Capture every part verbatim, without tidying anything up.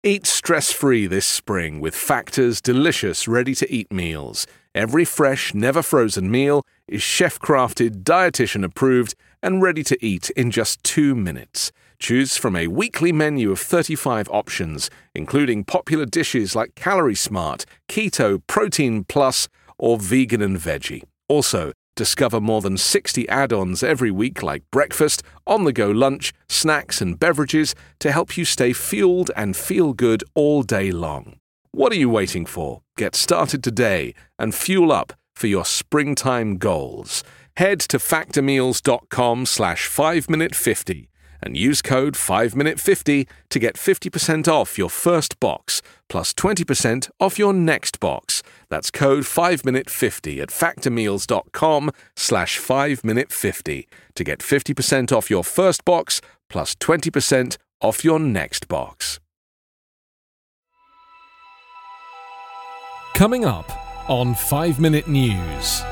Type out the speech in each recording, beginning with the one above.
Eat stress-free this spring with Factor's delicious ready-to-eat meals. Every fresh, never-frozen meal is chef-crafted, dietitian-approved, and ready to eat in just two minutes. Choose from a weekly menu of thirty-five options, including popular dishes like Calorie Smart, Keto, Protein Plus, or Vegan and Veggie. Also, discover more than sixty add-ons every week like breakfast, on-the-go lunch, snacks and beverages to help you stay fueled and feel good all day long. What are you waiting for? Get started today and fuel up for your springtime goals. Head to factormeals.com slash 5minute50 and use code five minute fifty to get fifty percent off your first box plus twenty percent off your next box. That's code five minute fifty at factormeals.com slash 5minute50 to get fifty percent off your first box plus twenty percent off your next box. Coming up on five minute News.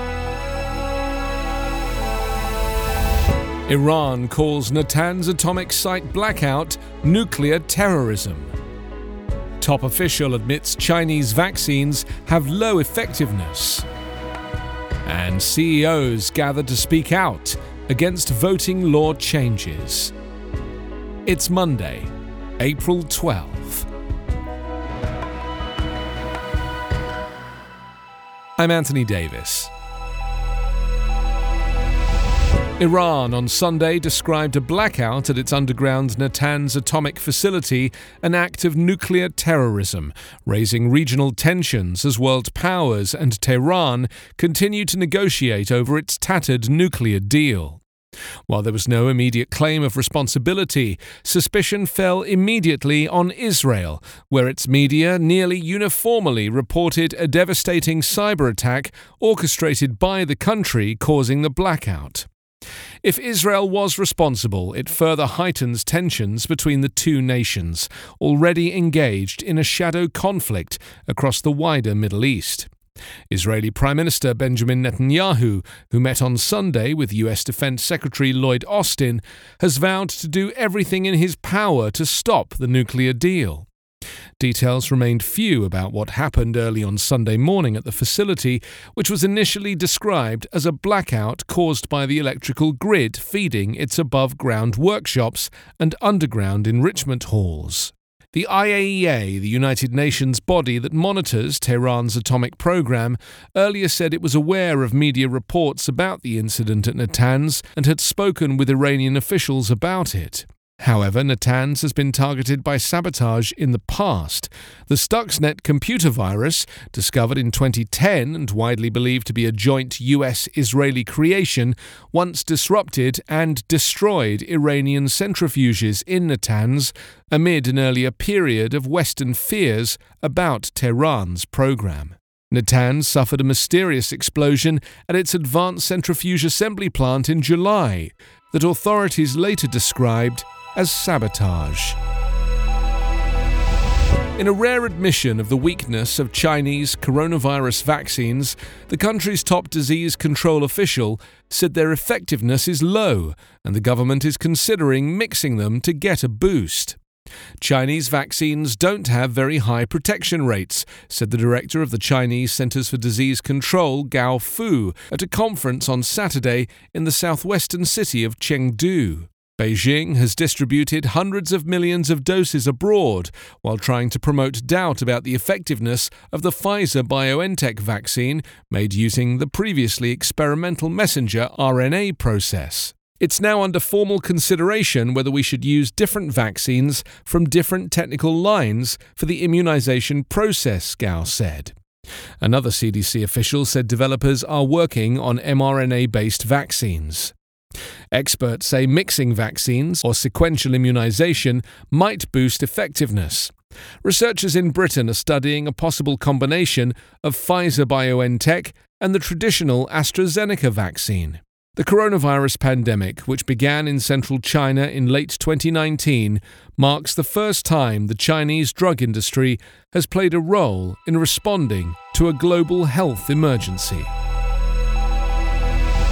Iran calls Natanz atomic site blackout nuclear terrorism. Top official admits Chinese vaccines have low effectiveness. And C E Os gather to speak out against voting law changes. It's Monday, April twelfth. I'm Anthony Davis. Iran on Sunday described a blackout at its underground Natanz atomic facility an act of nuclear terrorism, raising regional tensions as world powers and Tehran continue to negotiate over its tattered nuclear deal. While there was no immediate claim of responsibility, suspicion fell immediately on Israel, where its media nearly uniformly reported a devastating cyber attack orchestrated by the country causing the blackout. If Israel was responsible, it further heightens tensions between the two nations, already engaged in a shadow conflict across the wider Middle East. Israeli Prime Minister Benjamin Netanyahu, who met on Sunday with U S Defense Secretary Lloyd Austin, has vowed to do everything in his power to stop the nuclear deal. Details remained few about what happened early on Sunday morning at the facility, which was initially described as a blackout caused by the electrical grid feeding its above-ground workshops and underground enrichment halls. The I A E A, the United Nations body that monitors Tehran's atomic program, earlier said it was aware of media reports about the incident at Natanz and had spoken with Iranian officials about it. However, Natanz has been targeted by sabotage in the past. The Stuxnet computer virus, discovered in twenty ten and widely believed to be a joint U S-Israeli creation, once disrupted and destroyed Iranian centrifuges in Natanz amid an earlier period of Western fears about Tehran's program. Natanz suffered a mysterious explosion at its advanced centrifuge assembly plant in July that authorities later described as sabotage. In a rare admission of the weakness of Chinese coronavirus vaccines, the country's top disease control official said their effectiveness is low and the government is considering mixing them to get a boost. Chinese vaccines don't have very high protection rates, said the director of the Chinese Centers for Disease Control, Gao Fu, at a conference on Saturday in the southwestern city of Chengdu. Beijing has distributed hundreds of millions of doses abroad while trying to promote doubt about the effectiveness of the Pfizer-BioNTech vaccine made using the previously experimental messenger R N A process. It's now under formal consideration whether we should use different vaccines from different technical lines for the immunization process, Gao said. Another C D C official said developers are working on mRNA-based vaccines. Experts say mixing vaccines or sequential immunization might boost effectiveness. Researchers in Britain are studying a possible combination of Pfizer-BioNTech and the traditional AstraZeneca vaccine. The coronavirus pandemic, which began in central China in late twenty nineteen, marks the first time the Chinese drug industry has played a role in responding to a global health emergency.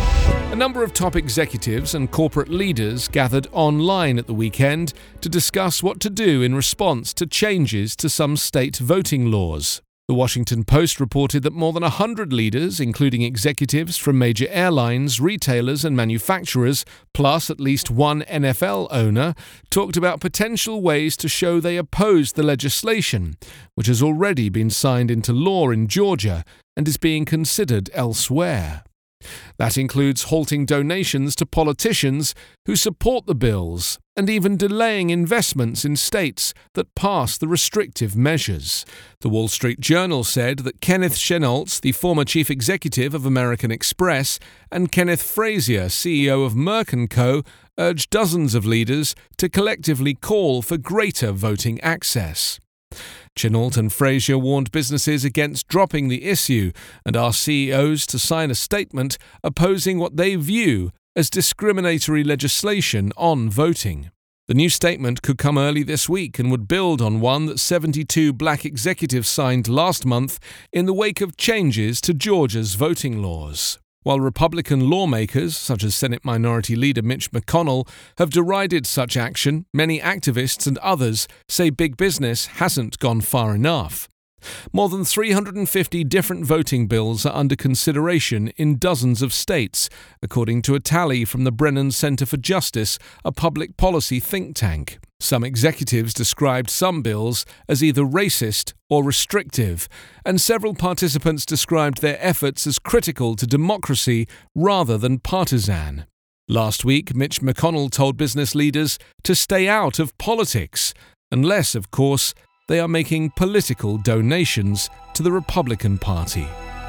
A number of top executives and corporate leaders gathered online at the weekend to discuss what to do in response to changes to some state voting laws. The Washington Post reported that more than one hundred leaders, including executives from major airlines, retailers and manufacturers, plus at least one N F L owner, talked about potential ways to show they opposed the legislation, which has already been signed into law in Georgia and is being considered elsewhere. That includes halting donations to politicians who support the bills and even delaying investments in states that pass the restrictive measures. The Wall Street Journal said that Kenneth Chenault, the former chief executive of American Express, and Kenneth Frazier, C E O of Merck and Co., urged dozens of leaders to collectively call for greater voting access. Chenault and Frazier warned businesses against dropping the issue and asked C E Os to sign a statement opposing what they view as discriminatory legislation on voting. The new statement could come early this week and would build on one that seventy-two black executives signed last month in the wake of changes to Georgia's voting laws. While Republican lawmakers, such as Senate Minority Leader Mitch McConnell, have derided such action, many activists and others say big business hasn't gone far enough. More than three hundred fifty different voting bills are under consideration in dozens of states, according to a tally from the Brennan Center for Justice, a public policy think tank. Some executives described some bills as either racist or restrictive, and several participants described their efforts as critical to democracy rather than partisan. Last week, Mitch McConnell told business leaders to stay out of politics, unless, of course, they are making political donations to the Republican Party.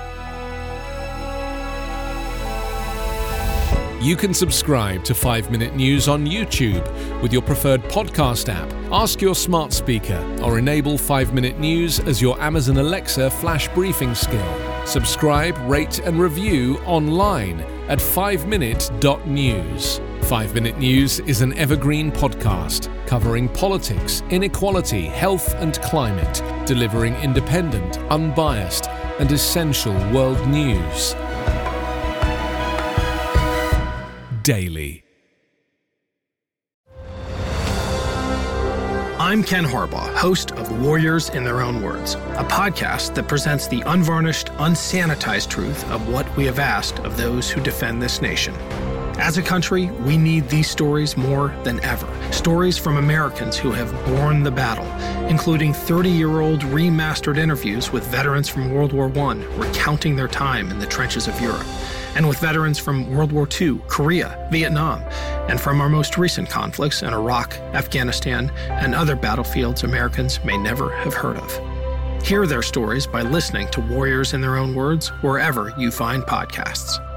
You can subscribe to five minute News on YouTube with your preferred podcast app. Ask your smart speaker or enable five minute News as your Amazon Alexa flash briefing skill. Subscribe, rate and review online at five minute dot news. five minute News is an evergreen podcast covering politics, inequality, health and climate, delivering independent, unbiased and essential world news daily. I'm Ken Harbaugh, host of Warriors in Their Own Words, a podcast that presents the unvarnished, unsanitized truth of what we have asked of those who defend this nation. As a country, we need these stories more than ever. Stories from Americans who have borne the battle, including thirty-year-old remastered interviews with veterans from World War One recounting their time in the trenches of Europe, and with veterans from World War Two, Korea, Vietnam, and from our most recent conflicts in Iraq, Afghanistan, and other battlefields Americans may never have heard of. Hear their stories by listening to Warriors in Their Own Words wherever you find podcasts.